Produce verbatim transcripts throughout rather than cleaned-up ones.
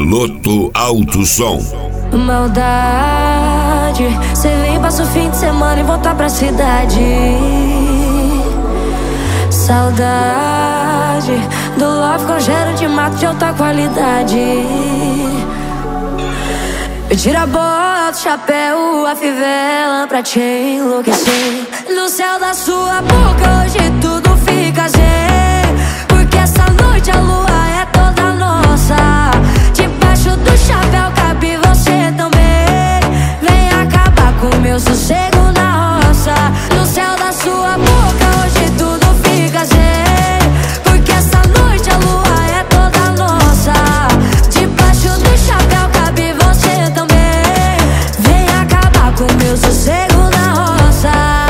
Beloto Alto Som. Maldade, cê vem, passa o fim de semana e voltar pra cidade. Saudade do love com cheiro de mato de alta qualidade. Me tira a bota, o chapéu, a fivela pra te enlouquecer. No céu da sua boca hoje tudo fica zen, porque essa noite a lua é toda nossa. Debaixo do chapéu cabe você também. Vem acabar com o meu sossego na roça. No céu da sua boca hoje tudo fica zen, porque essa noite a lua é toda nossa. Debaixo do chapéu cabe você também. Vem acabar com o meu sossego na roça.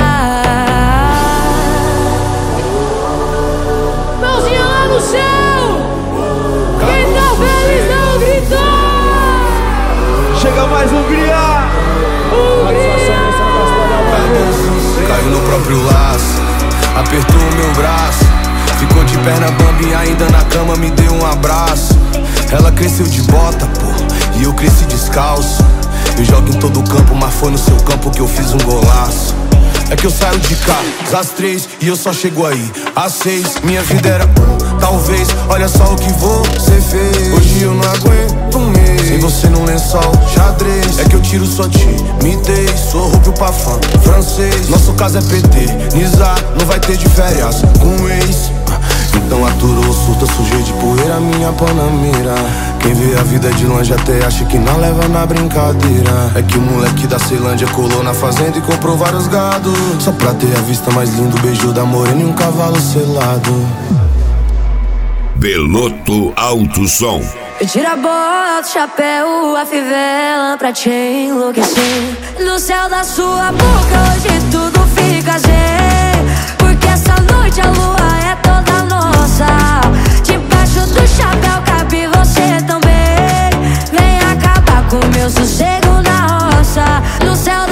Mãozinha lá no céu! Quem tá feliz não gritou! Chega mais Hungria! Hungria! Caiu no próprio laço, apertou o meu braço, ficou de perna bamba e ainda na cama me deu um abraço. Ela cresceu de bota, pô, e eu cresci descalço. Eu jogo em todo campo, mas foi no seu campo que eu fiz um golaço. É que eu saio de cá às três e eu só chego aí às seis. Minha vida era um, talvez, olha só o que você fez. Hoje eu não aguento um mês sem você num lençol xadrez. É que eu tiro sua timidez, sou roubo pra fã francês. Nosso caso é P T, Nizar, não vai ter de férias com um ex. Então aturou, surta, sujei de poeira minha panamera. Quem vê a vida de longe até acha que não leva na brincadeira. É que o moleque da Ceilândia colou na fazenda e comprou vários gado, só pra ter a vista mais linda, o beijo da morena e um cavalo selado. Beloto Alto Som. Me tira a bota, o chapéu, a fivela pra te enlouquecer. No céu da sua boca hoje tudo fica zen, porque essa noite a lua é toda nossa. Debaixo do chapéu cabe você também. Vem acabar com o meu sossego na roça. No céu